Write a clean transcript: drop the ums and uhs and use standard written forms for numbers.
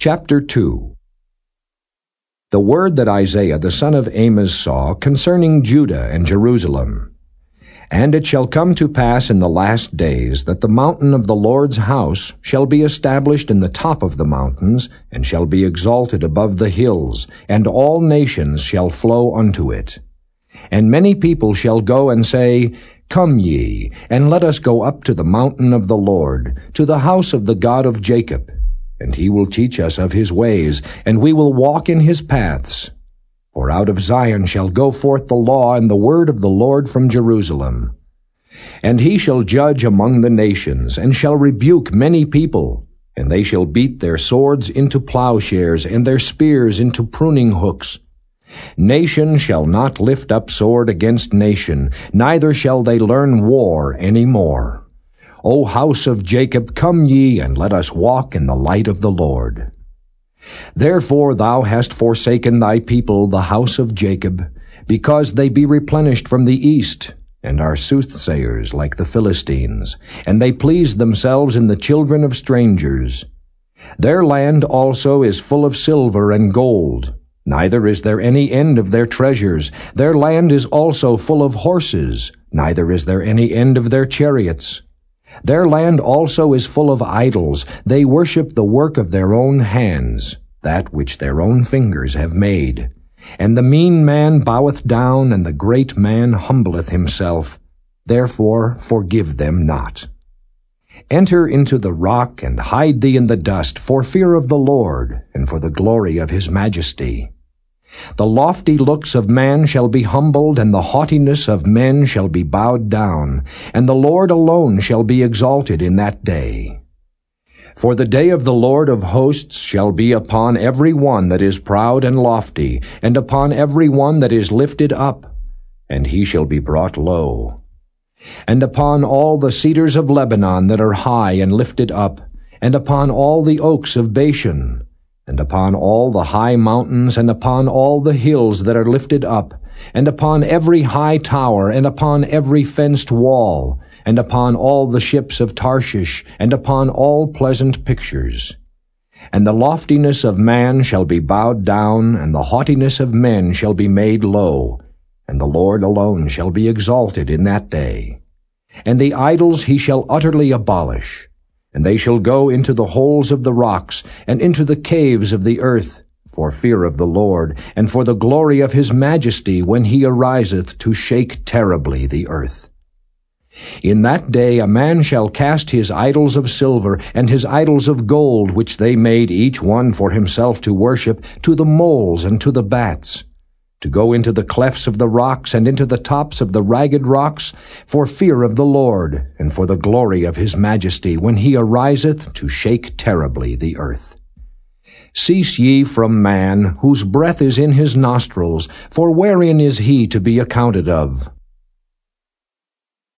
Chapter 2. The word that Isaiah the son of Amoz saw concerning Judah and Jerusalem. And it shall come to pass in the last days that the mountain of the Lord's house shall be established in the top of the mountains, and shall be exalted above the hills, and all nations shall flow unto it. And many people shall go and say, Come ye, and let us go up to the mountain of the Lord, to the house of the God of Jacob. And he will teach us of his ways, and we will walk in his paths. For out of Zion shall go forth the law and the word of the Lord from Jerusalem. And he shall judge among the nations, and shall rebuke many people. And they shall beat their swords into plowshares, and their spears into pruning hooks. Nation shall not lift up sword against nation, neither shall they learn war any more. O house of Jacob, come ye, and let us walk in the light of the Lord. Therefore thou hast forsaken thy people, the house of Jacob, because they be replenished from the east, and are soothsayers like the Philistines, and they please themselves in the children of strangers. Their land also is full of silver and gold, neither is there any end of their treasures. Their land is also full of horses, neither is there any end of their chariots. Their land also is full of idols. They worship the work of their own hands, that which their own fingers have made. And the mean man boweth down, and the great man humbleth himself. Therefore forgive them not. Enter into the rock, and hide thee in the dust, for fear of the Lord, and for the glory of his majesty. The lofty looks of man shall be humbled, and the haughtiness of men shall be bowed down, and the Lord alone shall be exalted in that day. For the day of the Lord of hosts shall be upon every one that is proud and lofty, and upon every one that is lifted up, and he shall be brought low. And upon all the cedars of Lebanon that are high and lifted up, and upon all the oaks of Bashan, and upon all the high mountains, and upon all the hills that are lifted up, and upon every high tower, and upon every fenced wall, and upon all the ships of Tarshish, and upon all pleasant pictures. And the loftiness of man shall be bowed down, and the haughtiness of men shall be made low, and the Lord alone shall be exalted in that day. And the idols he shall utterly abolish. And they shall go into the holes of the rocks, and into the caves of the earth, for fear of the Lord, and for the glory of his majesty, when he ariseth to shake terribly the earth. In that day a man shall cast his idols of silver, and his idols of gold, which they made each one for himself to worship, to the moles and to the bats, to go into the clefts of the rocks, and into the tops of the ragged rocks, for fear of the Lord, and for the glory of his majesty, when he ariseth to shake terribly the earth. Cease ye from man, whose breath is in his nostrils, for wherein is he to be accounted of?